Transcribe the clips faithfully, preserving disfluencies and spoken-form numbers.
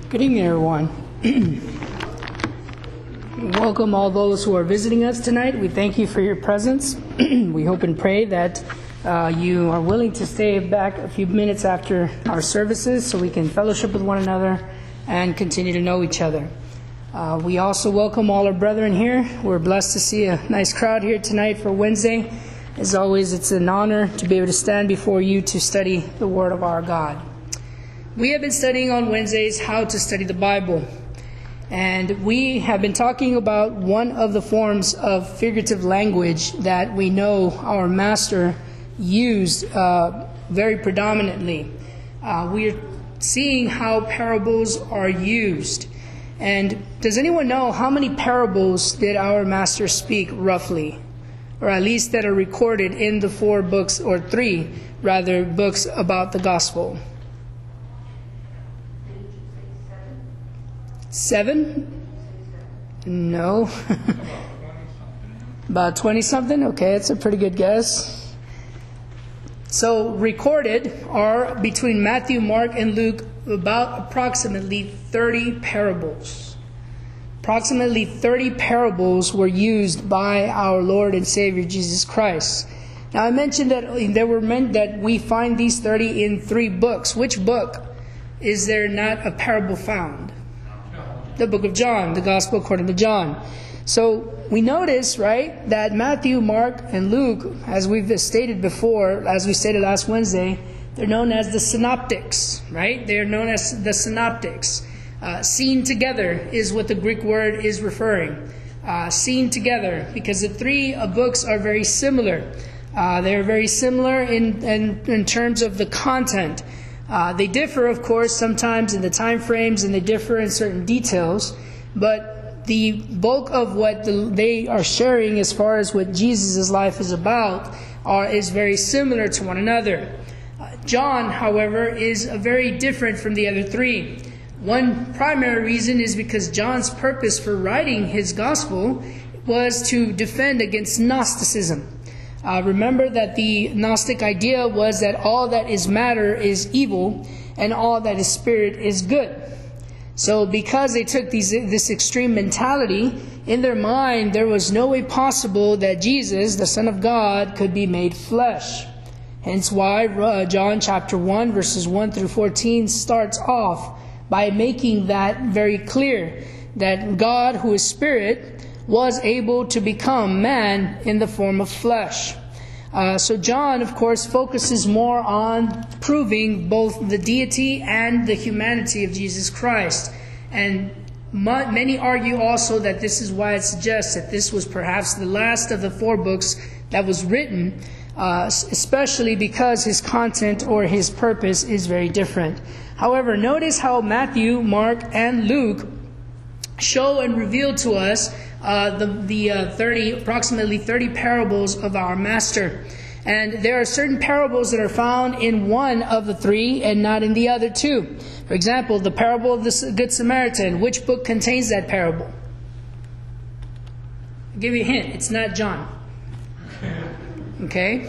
Good evening, everyone. Welcome all those who are visiting us tonight. We thank you for your presence. We hope and pray that uh, you are willing to stay back a few minutes after our services so we can fellowship with one another and continue to know each other. Uh, we also welcome all our brethren here. We're blessed to see a nice crowd here tonight for Wednesday. As always, it's an honor to be able to stand before you to study the Word of our God. We have been studying on Wednesdays how to study the Bible. And we have been talking about one of the forms of figurative language that we know our Master used uh, very predominantly. Uh, we are seeing how parables are used. And does anyone know how many parables did our Master speak roughly? Or at least that are recorded in the four books, or three, rather, books about the gospel? Seven? No. About twenty-something? Okay, that's a pretty good guess. So, recorded are, between Matthew, Mark, and Luke, about approximately thirty parables. Approximately thirty parables were used by our Lord and Savior Jesus Christ. Now, I mentioned that there were meant that we find these thirty in three books. Which book is there not a parable found? The book of John, the Gospel according to John. So we notice, right, that Matthew, Mark, and Luke, as we've stated before, as we stated last Wednesday, they're known as the synoptics, right? They're known as the synoptics. Uh, seen together is what the Greek word is referring. Uh, seen together, because the three uh, books are very similar. Uh, they're very similar in, in, in terms of the content. Uh, they differ, of course, sometimes in the time frames, and they differ in certain details. But the bulk of what the, they are sharing as far as what Jesus' life is about are, is very similar to one another. Uh, John, however, is uh, very different from the other three. One primary reason is because John's purpose for writing his gospel was to defend against Gnosticism. Uh, remember that the Gnostic idea was that all that is matter is evil and all that is spirit is good. So because they took these, this extreme mentality, in their mind there was no way possible that Jesus, the Son of God, could be made flesh. Hence why uh, John chapter one verses one through fourteen starts off by making that very clear, that God, who is spirit, was able to become man in the form of flesh. Uh, so John, of course, focuses more on proving both the deity and the humanity of Jesus Christ. And ma- many argue also that this is why it suggests that this was perhaps the last of the four books that was written, uh, especially because his content or his purpose is very different. However, notice how Matthew, Mark, and Luke show and reveal to us Uh, the, the uh, thirty, approximately thirty parables of our Master. And there are certain parables that are found in one of the three and not in the other two. For example, the parable of the Good Samaritan. Which book contains that parable? I'll give you a hint. It's not John. Okay?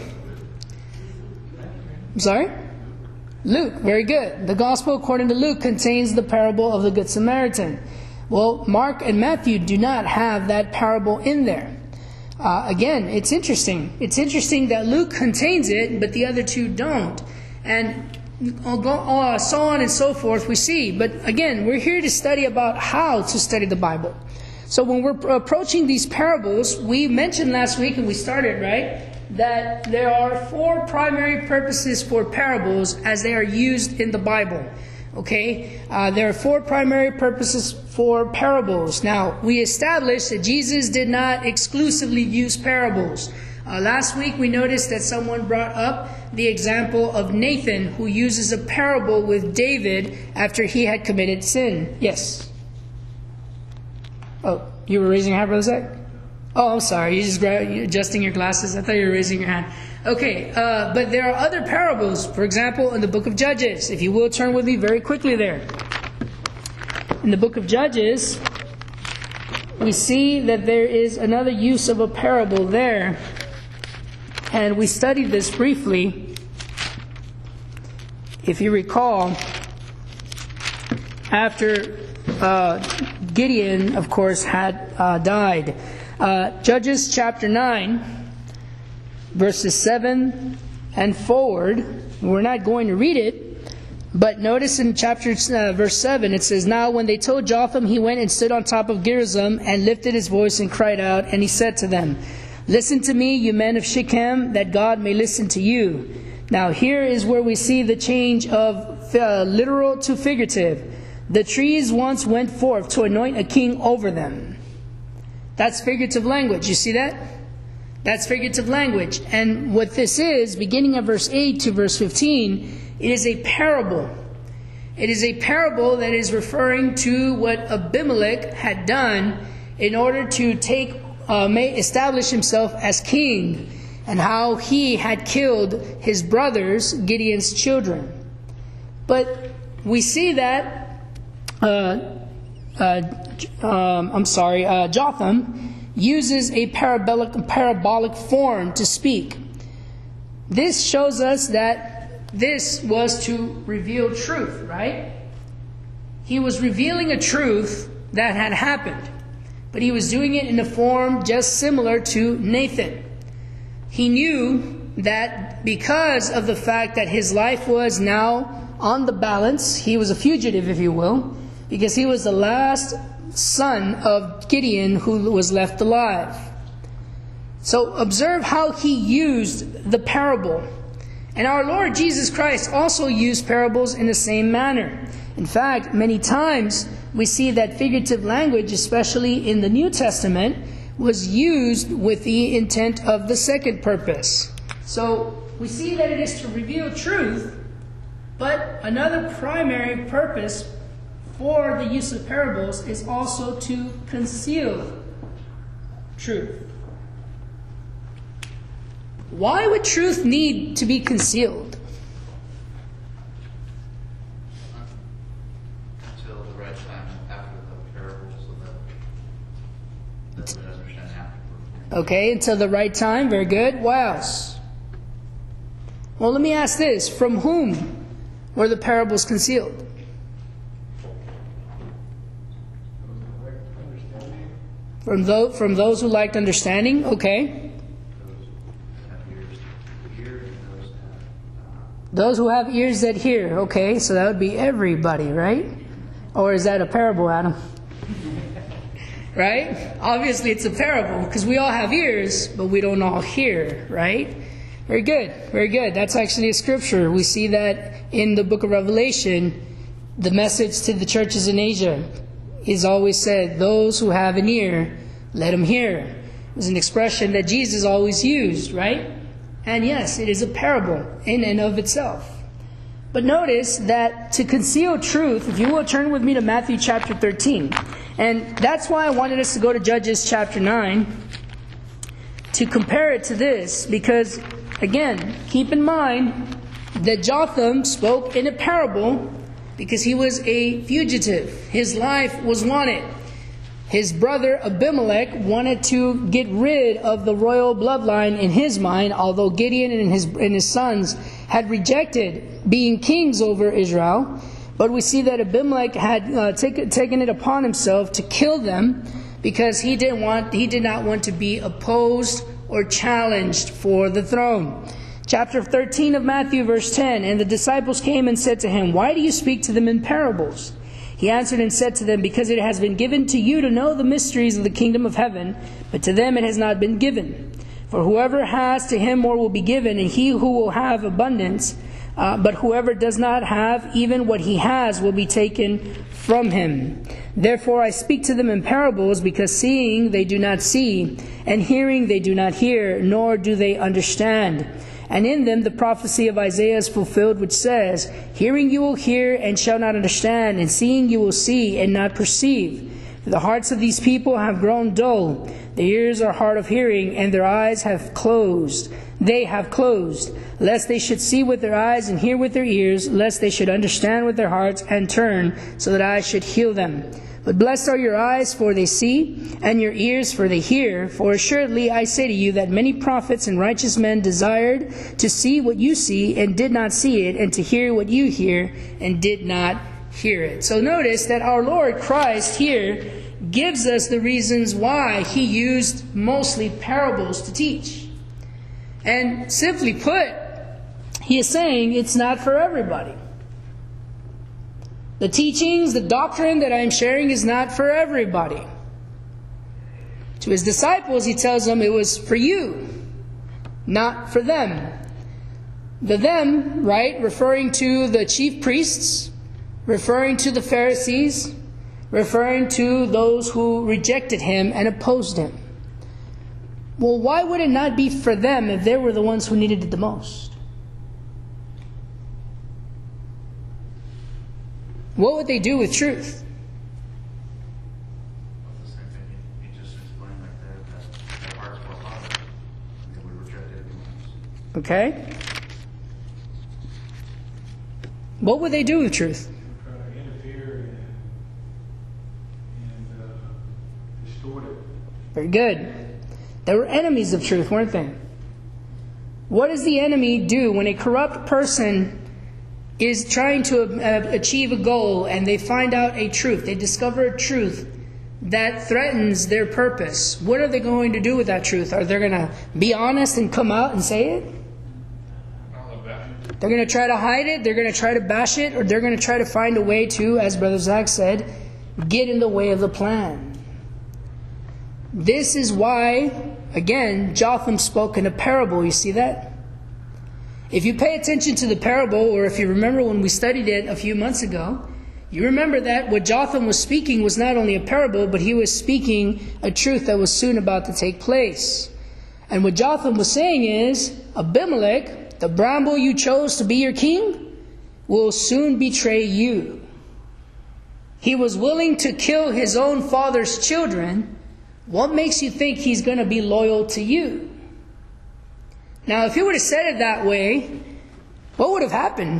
I'm sorry? Luke. Very good. The Gospel according to Luke contains the parable of the Good Samaritan. Well, Mark and Matthew do not have that parable in there. Uh, again, it's interesting. It's interesting that Luke contains it, but the other two don't. And I'll go, uh, so on and so forth, we see. But again, we're here to study about how to study the Bible. So when we're approaching these parables, we mentioned last week, and we started, right, that there are four primary purposes for parables as they are used in the Bible. Okay, uh, there are four primary purposes for parables. Now, we established that Jesus did not exclusively use parables. Uh, last week, we noticed that someone brought up the example of Nathan, who uses a parable with David after he had committed sin. Yes? Oh, you were raising your hand, Brother Zach? Oh, I'm sorry. You just grabbed, you're adjusting your glasses. I thought you were raising your hand. Okay, uh, but there are other parables. For example, in the book of Judges. If you will, turn with me very quickly there. In the book of Judges, we see that there is another use of a parable there. And we studied this briefly. If you recall, after uh, Gideon, of course, had uh, died. Uh, Judges chapter nine, verses seven and forward. We're not going to read it. But notice in chapter uh, verse seven, it says, "Now when they told Jotham, he went and stood on top of Gerizim and lifted his voice and cried out. And he said to them, 'Listen to me, you men of Shechem, that God may listen to you.'" Now here is where we see the change of uh, literal to figurative. "The trees once went forth to anoint a king over them." That's figurative language. You see that? That's figurative language. And what this is, beginning of verse eight to verse fifteen, it is a parable. It is a parable that is referring to what Abimelech had done in order to take, uh, may establish himself as king, and how he had killed his brothers, Gideon's children. But we see that, uh, uh, um, I'm sorry, uh, Jotham uses a parabolic, parabolic form to speak. This shows us that this was to reveal truth, right? He was revealing a truth that had happened, but he was doing it in a form just similar to Nathan. He knew that because of the fact that his life was now on the balance, he was a fugitive, if you will, because he was the last son of Gideon who was left alive. So observe how he used the parable. And our Lord Jesus Christ also used parables in the same manner. In fact, many times we see that figurative language, especially in the New Testament, was used with the intent of the second purpose. So we see that it is to reveal truth, but another primary purpose for the use of parables is also to conceal truth. Why would truth need to be concealed? Until the right time after the parable, so that they would understand afterward. Okay, until the right time. Very good. What else? Well, let me ask this. From whom were the parables concealed? From those, from those who liked understanding? Okay. Those who have ears that hear. Okay, so that would be everybody, right? Or is that a parable, Adam? Right? Obviously it's a parable because we all have ears, but we don't all hear, right? Very good, very good. That's actually a scripture. We see that in the book of Revelation. The message to the churches in Asia is always said, "Those who have an ear, let them hear." It was an expression that Jesus always used, right? And yes, it is a parable in and of itself. But notice that to conceal truth, if you will turn with me to Matthew chapter thirteen. And that's why I wanted us to go to Judges chapter nine to compare it to this. Because, again, keep in mind that Jotham spoke in a parable because he was a fugitive. His life was wanted. His brother Abimelech wanted to get rid of the royal bloodline in his mind, although Gideon and his, and his sons had rejected being kings over Israel. But we see that Abimelech had uh, take, taken it upon himself to kill them because he didn't want, he did not want to be opposed or challenged for the throne. Chapter thirteen of Matthew, verse ten, "And the disciples came and said to him, 'Why do you speak to them in parables?' He answered and said to them, 'Because it has been given to you to know the mysteries of the kingdom of heaven, but to them it has not been given. For whoever has, to him more will be given, and he who will have abundance. Uh, but whoever does not have, even what he has will be taken from him. Therefore I speak to them in parables, because seeing they do not see, and hearing they do not hear, nor do they understand. And in them the prophecy of Isaiah is fulfilled, which says, Hearing you will hear and shall not understand, and seeing you will see and not perceive. For the hearts of these people have grown dull. Their ears are hard of hearing, and their eyes have closed. They have closed, lest they should see with their eyes and hear with their ears, lest they should understand with their hearts and turn, so that I should heal them. But blessed are your eyes, for they see, and your ears, for they hear. For assuredly I say to you that many prophets and righteous men desired to see what you see, and did not see it, and to hear what you hear, and did not hear it. So notice that our Lord Christ here gives us the reasons why he used mostly parables to teach. And simply put, he is saying it's not for everybody. The teachings, the doctrine that I am sharing is not for everybody. To his disciples, he tells them it was for you, not for them. The them, right, referring to the chief priests, referring to the Pharisees, referring to those who rejected him and opposed him. Well, why would it not be for them if they were the ones who needed it the most? What would they do with truth? The same thing he, he just explained right there, that their hearts were hard, and they would reject it anyways. Okay? What would they do with truth? Try to interfere and, and uh, distort it. Very good. They were enemies of truth, weren't they? What does the enemy do when a corrupt person is trying to uh, achieve a goal and they find out a truth? They discover a truth that threatens their purpose. What are they going to do with that truth? Are they going to be honest and come out and say it? They're going to try to hide it, they're going to try to bash it, or they're going to try to find a way to, as Brother Zach said, get in the way of the plan. This is why, again, Jotham spoke in a parable. You see that? If you pay attention to the parable, or if you remember when we studied it a few months ago, you remember that what Jotham was speaking was not only a parable, but he was speaking a truth that was soon about to take place. And what Jotham was saying is, Abimelech, the bramble you chose to be your king, will soon betray you. He was willing to kill his own father's children. What makes you think he's going to be loyal to you? Now, if he would have said it that way, what would have happened?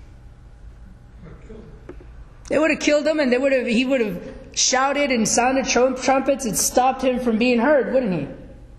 They would have killed him, and they would have, he would have shouted and sounded trumpets and stopped him from being heard, wouldn't he?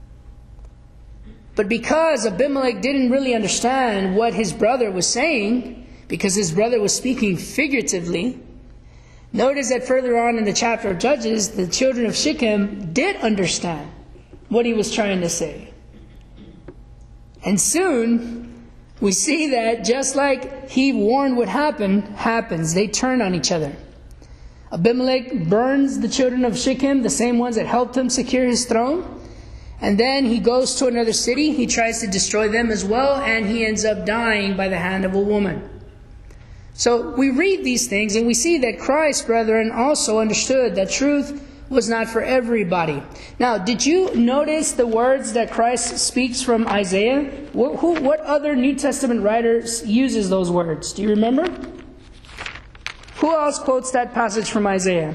But because Abimelech didn't really understand what his brother was saying, because his brother was speaking figuratively, notice that further on in the chapter of Judges, the children of Shechem did understand what he was trying to say. And soon, we see that just like he warned would happen, happens. They turn on each other. Abimelech burns the children of Shechem, the same ones that helped him secure his throne. And then he goes to another city. He tries to destroy them as well, and he ends up dying by the hand of a woman. So we read these things and we see that Christ, brethren, also understood that truth was not for everybody. Now, did you notice the words that Christ speaks from Isaiah? What, who, what other New Testament writer uses those words? Do you remember? Who else quotes that passage from Isaiah?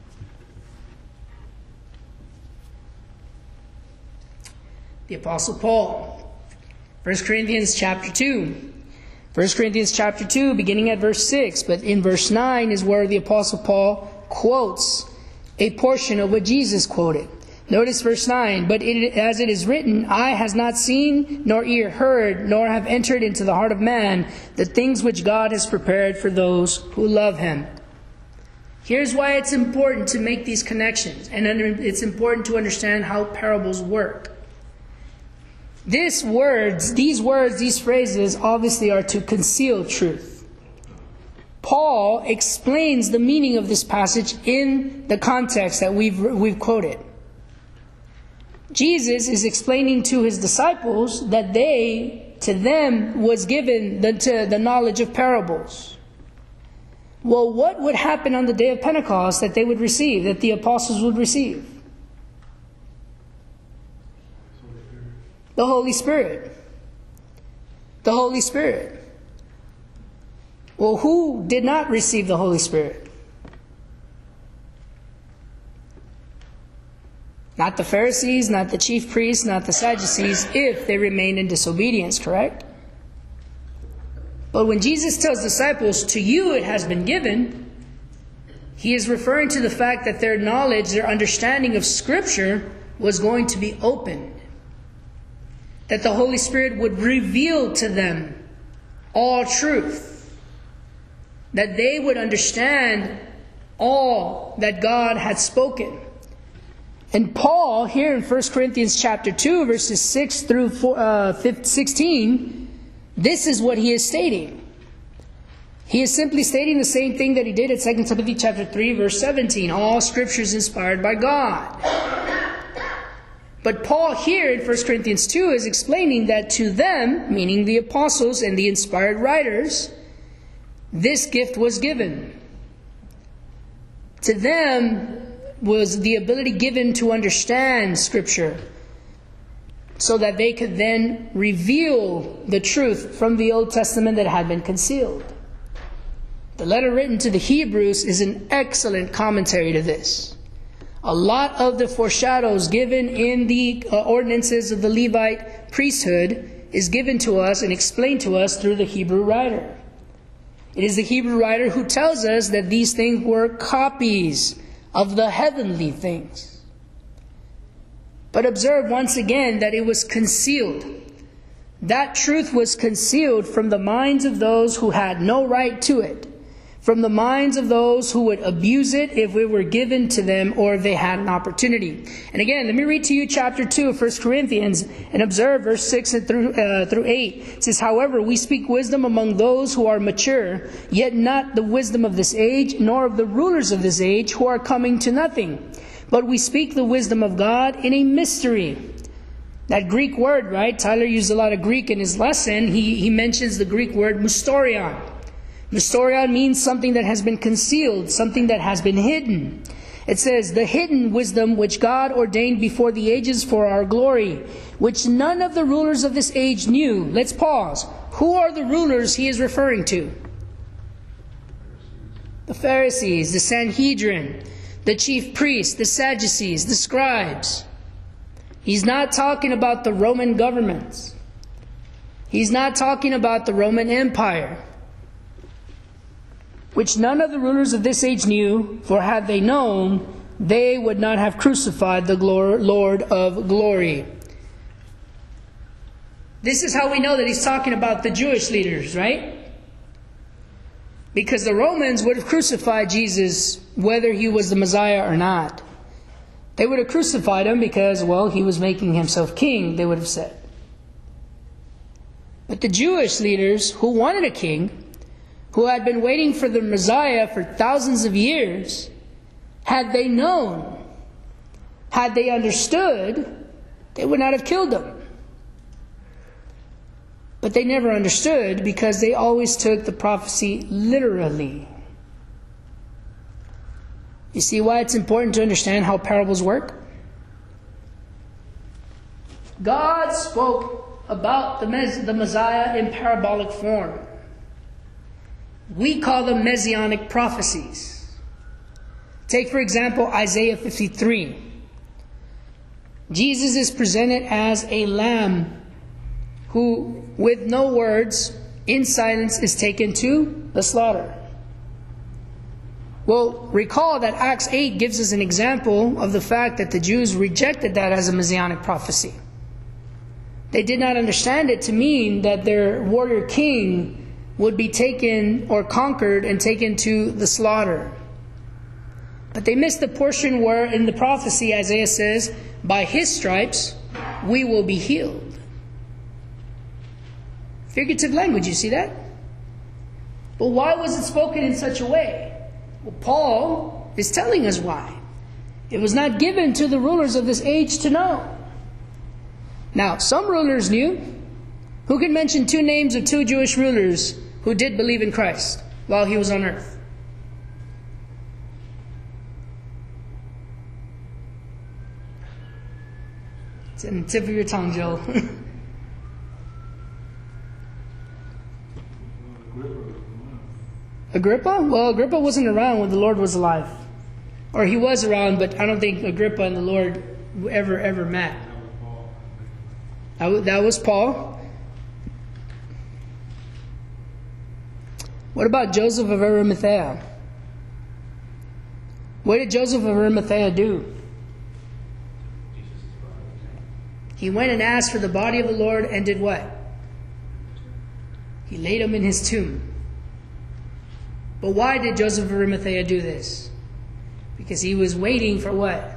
The Apostle Paul. First Corinthians chapter two. First Corinthians chapter two, beginning at verse six. But in verse nine is where the Apostle Paul quotes a portion of what Jesus quoted. Notice verse nine. But it, as it is written, eye has not seen, nor ear heard, nor have entered into the heart of man the things which God has prepared for those who love him. Here's why it's important to make these connections. And it's important to understand how parables work. These words, these words, these phrases obviously are to conceal truth. Paul explains the meaning of this passage in the context that we've, we've quoted. Jesus is explaining to his disciples that they, to them, was given the, to the knowledge of parables. Well, what would happen on the day of Pentecost that they would receive, that the apostles would receive? The Holy Spirit. The Holy Spirit. Well, who did not receive the Holy Spirit? Not the Pharisees, not the chief priests, not the Sadducees, if they remained in disobedience, correct? But when Jesus tells disciples, to you it has been given, he is referring to the fact that their knowledge, their understanding of Scripture was going to be opened. That the Holy Spirit would reveal to them all truth. that they would understand all that God had spoken. And Paul, here in First Corinthians chapter two, verses six through sixteen, this is what he is stating. He is simply stating the same thing that he did at Second Timothy chapter three, verse seventeen. All Scripture is inspired by God. But Paul here in First Corinthians two is explaining that to them, meaning the apostles and the inspired writers, this gift was given. To them was the ability given to understand Scripture, so that they could then reveal the truth from the Old Testament that had been concealed. The letter written to the Hebrews is an excellent commentary to this. A lot of the foreshadows given in the uh, ordinances of the Levite priesthood is given to us and explained to us through the Hebrew writer. It is the Hebrew writer who tells us that these things were copies of the heavenly things. But observe once again that it was concealed. That truth was concealed from the minds of those who had no right to it, from the minds of those who would abuse it if it were given to them or if they had an opportunity. And again, let me read to you chapter two of First Corinthians and observe verse six through, uh, through eight. It says, "However, we speak wisdom among those who are mature, yet not the wisdom of this age, nor of the rulers of this age who are coming to nothing. But we speak the wisdom of God in a mystery." That Greek word, right? Tyler used a lot of Greek in his lesson. He, he mentions the Greek word mysterion. Mysterion means something that has been concealed, something that has been hidden. It says, "The hidden wisdom which God ordained before the ages for our glory, which none of the rulers of this age knew." Let's pause. Who are the rulers he is referring to? The Pharisees, the Sanhedrin, the chief priests, the Sadducees, the scribes. He's not talking about the Roman governments. He's not talking about the Roman Empire, which none of the rulers of this age knew, for had they known, they would not have crucified the Lord of glory. This is how we know that he's talking about the Jewish leaders, right? Because the Romans would have crucified Jesus whether he was the Messiah or not. They would have crucified him because, well, he was making himself king, they would have said. But the Jewish leaders who wanted a king, who had been waiting for the Messiah for thousands of years, had they known, had they understood, they would not have killed him. But they never understood because they always took the prophecy literally. You see why it's important to understand how parables work? God spoke about the, Mes- the Messiah in parabolic form. We call them messianic prophecies. Take, for example, Isaiah fifty-three. Jesus is presented as a lamb who, with no words, in silence, is taken to the slaughter. Well, recall that Acts eight gives us an example of the fact that the Jews rejected that as a messianic prophecy. They did not understand it to mean that their warrior king would be taken or conquered and taken to the slaughter. But they missed the portion where in the prophecy Isaiah says, "By his stripes we will be healed." Figurative language, you see that? But why was it spoken in such a way? Well, Paul is telling us why. It was not given to the rulers of this age to know. Now, some rulers knew. Who can mention two names of two Jewish rulers who did believe in Christ while he was on earth? It's in the tip of your tongue, Joe. Agrippa? Well, Agrippa wasn't around when the Lord was alive. Or he was around, but I don't think Agrippa and the Lord ever, ever met. That was Paul. What about Joseph of Arimathea? What did Joseph of Arimathea do? He went and asked for the body of the Lord and did what? He laid him in his tomb. But why did Joseph of Arimathea do this? Because he was waiting for what?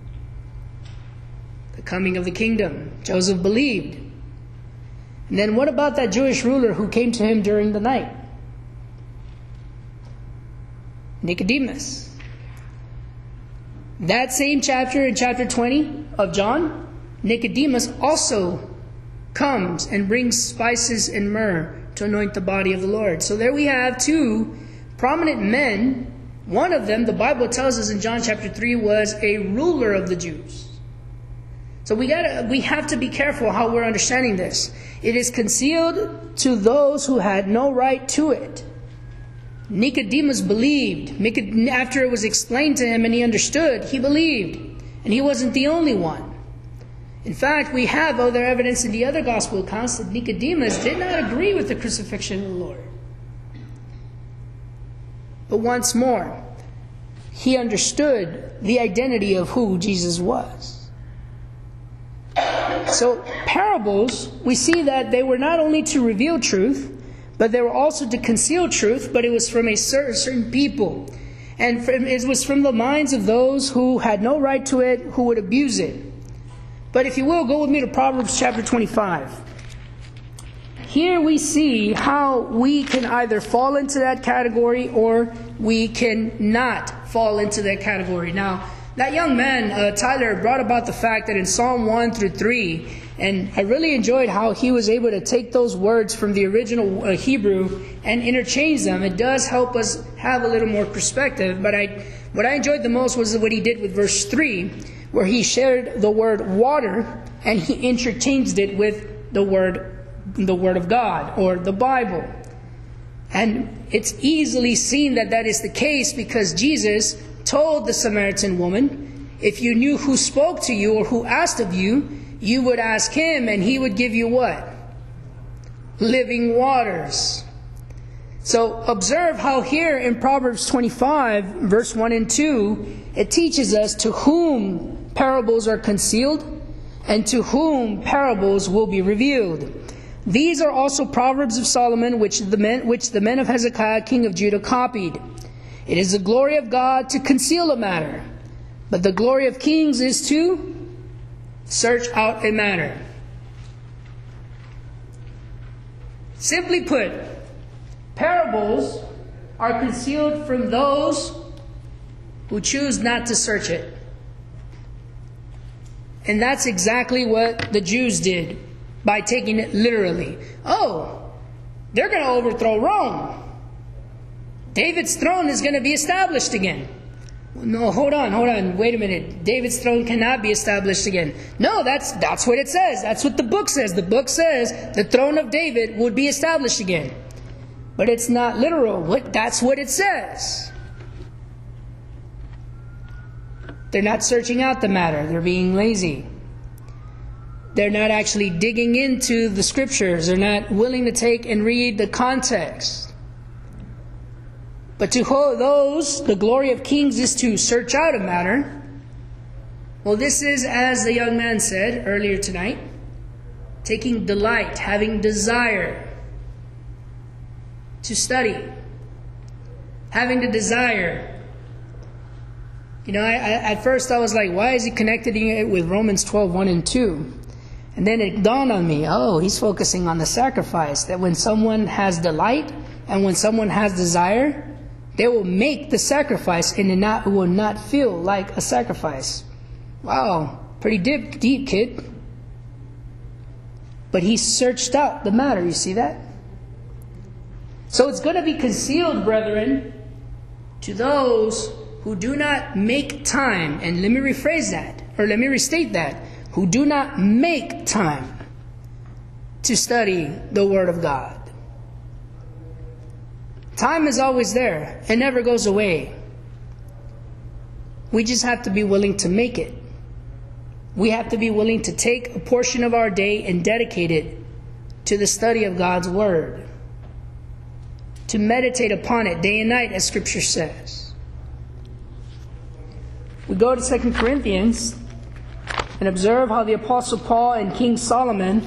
The coming of the kingdom. Joseph believed. And then what about that Jewish ruler who came to him during the night? Nicodemus. That same chapter, in chapter twenty of John, Nicodemus also comes and brings spices and myrrh to anoint the body of the Lord. So there we have two prominent men. One of them, the Bible tells us in John chapter three, was a ruler of the Jews. So we gotta, we have to be careful how we're understanding this. It is concealed to those who had no right to it. Nicodemus believed. After it was explained to him and he understood, he believed. And he wasn't the only one. In fact, we have other evidence in the other gospel accounts that Nicodemus did not agree with the crucifixion of the Lord. But once more, he understood the identity of who Jesus was. So parables, we see that they were not only to reveal truth, but they were also to conceal truth, but it was from a certain, certain people. And from, it was from the minds of those who had no right to it, who would abuse it. But if you will, go with me to Proverbs chapter twenty-five. Here we see how we can either fall into that category or we can not fall into that category. Now, that young man, uh, Tyler, brought about the fact that in Psalm one through three, and I really enjoyed how he was able to take those words from the original uh, Hebrew and interchange them. It does help us have a little more perspective. But I, what I enjoyed the most was what he did with verse three, where he shared the word water and he interchanged it with the word, the word of God or the Bible. And it's easily seen that that is the case because Jesus told the Samaritan woman, if you knew who spoke to you or who asked of you, you would ask him and he would give you what? Living waters. So observe how here in Proverbs twenty-five, verse one and two, it teaches us to whom parables are concealed and to whom parables will be revealed. These are also Proverbs of Solomon, which the men, which the men of Hezekiah, king of Judah, copied. It is the glory of God to conceal a matter, but the glory of kings is to search out a matter. Simply put, parables are concealed from those who choose not to search it. And that's exactly what the Jews did by taking it literally. Oh, they're going to overthrow Rome. David's throne is going to be established again. No, hold on, hold on. Wait a minute. David's throne cannot be established again. No, that's that's what it says. That's what the book says. The book says the throne of David would be established again. But it's not literal. What, that's what it says. They're not searching out the matter. They're being lazy. They're not actually digging into the scriptures. They're not willing to take and read the context. But to those, the glory of kings is to search out a matter. Well, this is, as the young man said earlier tonight, taking delight, having desire to study, having the desire. You know, I, I, at first I was like, why is he connecting it with Romans twelve, one and two? And then it dawned on me, oh, he's focusing on the sacrifice, that when someone has delight and when someone has desire, they will make the sacrifice and it, not, it will not feel like a sacrifice. Wow, pretty deep, deep, kid. But he searched out the matter, you see that? So it's going to be concealed, brethren, to those who do not make time, and let me rephrase that, or let me restate that, who do not make time to study the Word of God. Time is always there. It never goes away. We just have to be willing to make it. We have to be willing to take a portion of our day and dedicate it to the study of God's Word. To meditate upon it day and night, as Scripture says. We go to Second Corinthians and observe how the Apostle Paul and King Solomon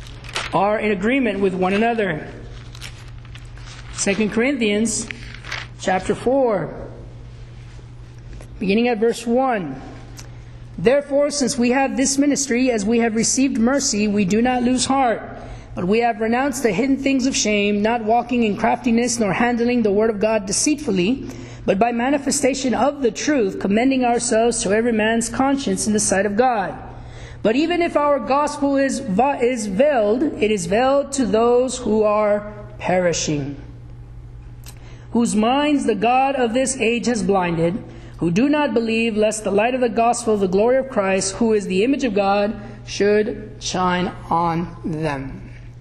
are in agreement with one another. Second Corinthians chapter four, beginning at verse one. Therefore, since we have this ministry, as we have received mercy, we do not lose heart. But we have renounced the hidden things of shame, not walking in craftiness, nor handling the word of God deceitfully, but by manifestation of the truth, commending ourselves to every man's conscience in the sight of God. But even if our gospel is, is veiled, it is veiled to those who are perishing, whose minds the God of this age has blinded, who do not believe, lest the light of the gospel of the glory of Christ, who is the image of God, should shine on them.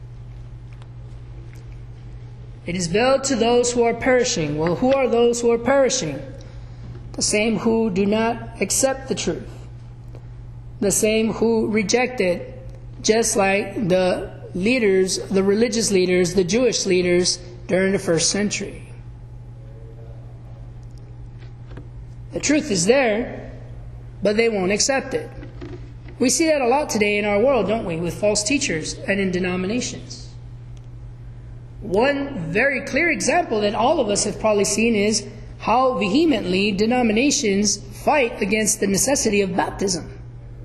It is veiled to those who are perishing. Well, who are those who are perishing? The same who do not accept the truth. The same who reject it, just like the leaders, the religious leaders, the Jewish leaders during the first century. The truth is there, but they won't accept it. We see that a lot today in our world, don't we, with false teachers and in denominations. One very clear example that all of us have probably seen is how vehemently denominations fight against the necessity of baptism.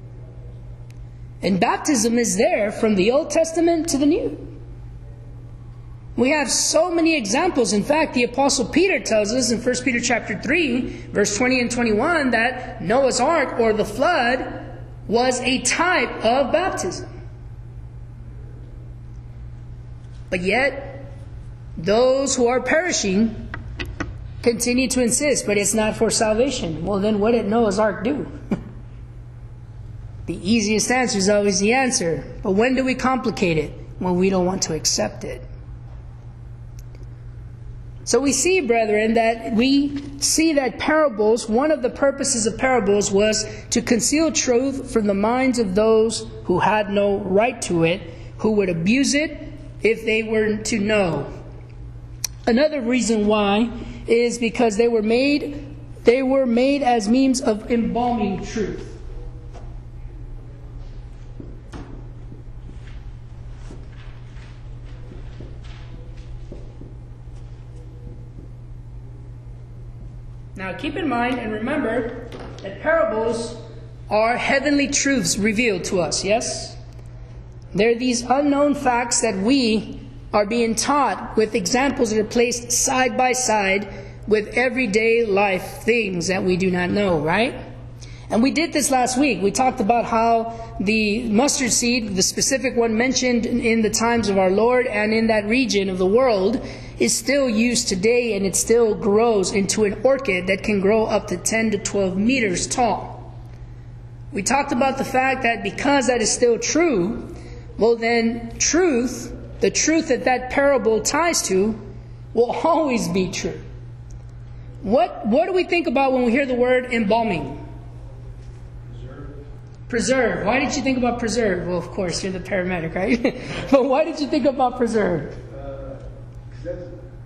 And baptism is there from the Old Testament to the New. We have so many examples. In fact, the Apostle Peter tells us in First Peter chapter three, verse twenty and twenty-one, that Noah's ark, or the flood, was a type of baptism. But yet, those who are perishing continue to insist, but it's not for salvation. Well, then what did Noah's ark do? The easiest answer is always the answer. But when do we complicate it? When we don't want to accept it. So we see, brethren, that we see that parables, one of the purposes of parables was to conceal truth from the minds of those who had no right to it, who would abuse it if they were to know. Another reason why is because they were made, they were made as means of embalming truth. Now keep in mind and remember that parables are heavenly truths revealed to us, yes? They're these unknown facts that we are being taught with examples that are placed side by side with everyday life things that we do not know, right? And we did this last week. We talked about how the mustard seed, the specific one mentioned in the times of our Lord and in that region of the world, is still used today, and it still grows into an orchid that can grow up to ten to twelve meters tall. We talked about the fact that because that is still true, well then truth, the truth that that parable ties to, will always be true. What, what do we think about when we hear the word embalming? Preserve. Preserve. Why did you think about preserve? Well, of course, you're the paramedic, right? But why did you think about preserve? That's,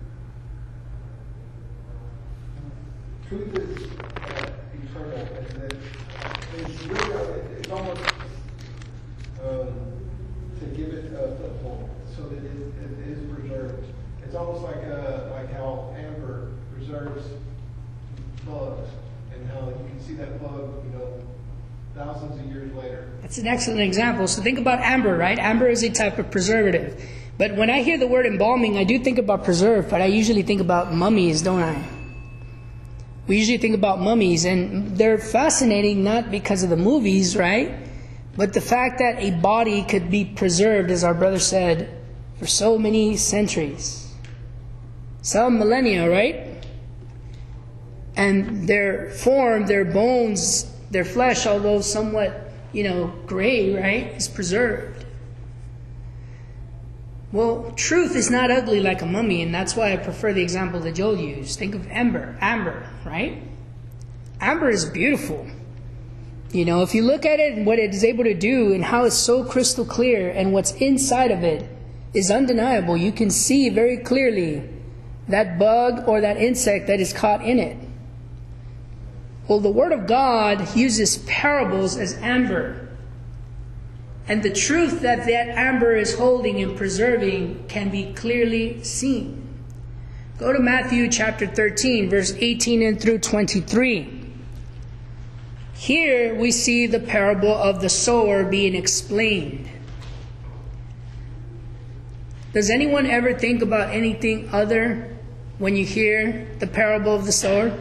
truth is uh, eternal, and that it's really, it's almost um, to give it a foothold so that it, it is preserved. It's almost like uh, like how amber preserves bugs, and how you can see that bug, you know, thousands of years later. That's an excellent example. So think about amber, right? Amber is a type of preservative. But when I hear the word embalming, I do think about preserve, but I usually think about mummies, don't I? We usually think about mummies, and they're fascinating not because of the movies, right? But the fact that a body could be preserved, as our brother said, for so many centuries. Some millennia, right? And their form, their bones, their flesh, although somewhat, you know, gray, right, is preserved. Well, truth is not ugly like a mummy, and that's why I prefer the example that Joel used. Think of amber, amber, right? Amber is beautiful. You know, if you look at it and what it is able to do and how it's so crystal clear and what's inside of it is undeniable. You can see very clearly that bug or that insect that is caught in it. Well, the Word of God uses parables as amber. And the truth that that amber is holding and preserving can be clearly seen. Go to Matthew chapter thirteen, verse eighteen and through twenty-three. Here we see the parable of the sower being explained. Does anyone ever think about anything other when you hear the parable of the sower?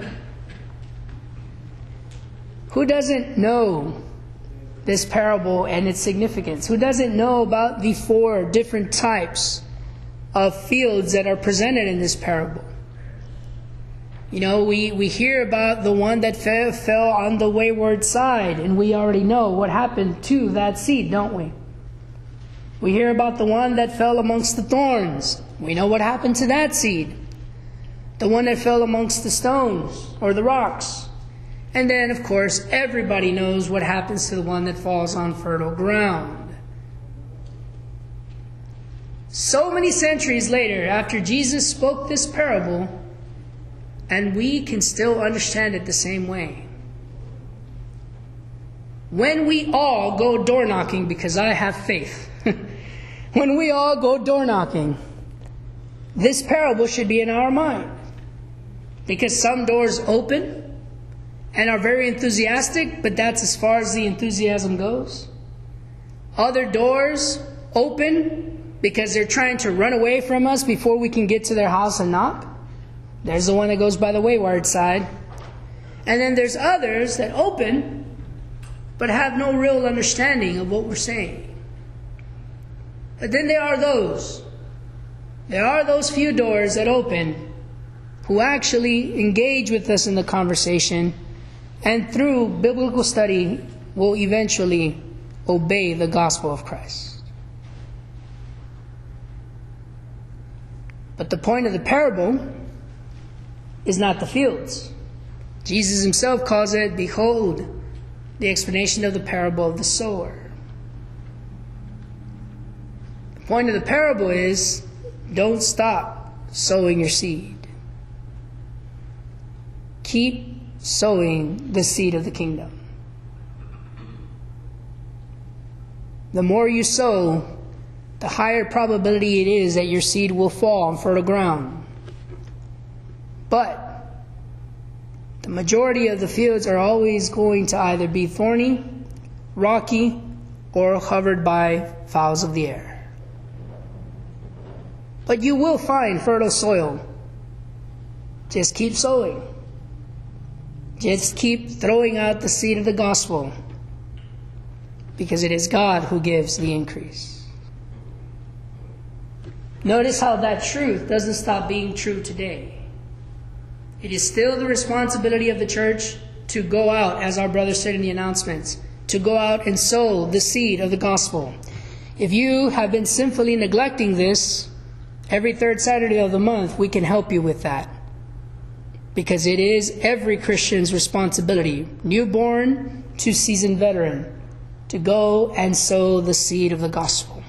Who doesn't know this parable and its significance? Who doesn't know about the four different types of fields that are presented in this parable? You know, we, we hear about the one that fell, fell on the wayward side, and we already know what happened to that seed, don't we? We hear about the one that fell amongst the thorns. We know what happened to that seed. The one that fell amongst the stones or the rocks. And then, of course, everybody knows what happens to the one that falls on fertile ground. So many centuries later, after Jesus spoke this parable, and we can still understand it the same way. When we all go door knocking, because I have faith, when we all go door knocking, this parable should be in our mind. Because some doors open and are very enthusiastic, but that's as far as the enthusiasm goes. Other doors open because they're trying to run away from us before we can get to their house and knock. There's the one that goes by the wayward side. And then there's others that open, but have no real understanding of what we're saying. But then there are those. There are those few doors that open who actually engage with us in the conversation, and through biblical study will eventually obey the gospel of Christ. But the point of the parable is not the fields. Jesus himself calls it, behold, the explanation of the parable of the sower. The point of the parable is, don't stop sowing your seed. Keep sowing the seed of the kingdom. The more you sow, the higher probability it is that your seed will fall on fertile ground. But the majority of the fields are always going to either be thorny, rocky, or covered by fowls of the air. But you will find fertile soil. Just keep sowing. Just keep throwing out the seed of the gospel, because it is God who gives the increase. Notice how that truth doesn't stop being true today. It is still the responsibility of the church to go out, as our brother said in the announcements, to go out and sow the seed of the gospel. If you have been sinfully neglecting this, every third Saturday of the month, we can help you with that. Because it is every Christian's responsibility, newborn to seasoned veteran, to go and sow the seed of the gospel.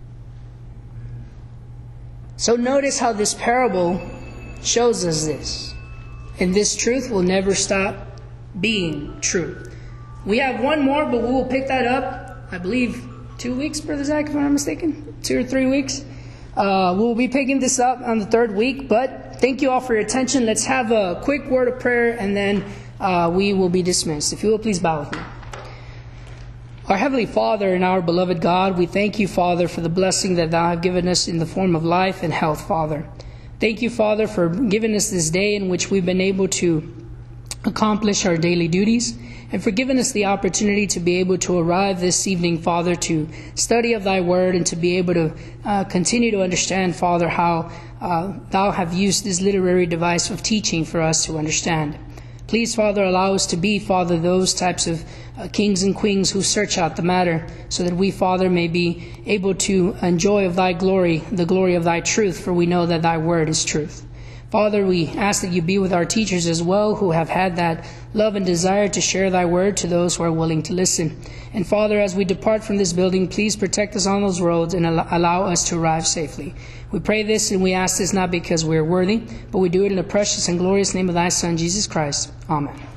So notice how this parable shows us this. And this truth will never stop being true. We have one more, but we will pick that up, I believe, two weeks, Brother Zach, if I'm not mistaken. Two or three weeks. Uh, we'll be picking this up on the third week. But thank you all for your attention. Let's have a quick word of prayer, and then uh, we will be dismissed. If you will, please bow with me. Our Heavenly Father and our beloved God, we thank you, Father, for the blessing that Thou have given us in the form of life and health, Father. Thank you, Father, for giving us this day in which we've been able to accomplish our daily duties, and for giving us the opportunity to be able to arrive this evening, Father, to study of Thy Word, and to be able to uh, continue to understand, Father, how uh, Thou have used this literary device of teaching for us to understand. Please, Father, allow us to be, Father, those types of uh, kings and queens who search out the matter, so that we, Father, may be able to enjoy of Thy glory, the glory of Thy truth, for we know that Thy Word is truth. Father, we ask that You be with our teachers as well, who have had that love and desire to share Thy Word to those who are willing to listen. And Father, as we depart from this building, please protect us on those roads and allow us to arrive safely. We pray this and we ask this not because we are worthy, but we do it in the precious and glorious name of Thy Son, Jesus Christ. Amen.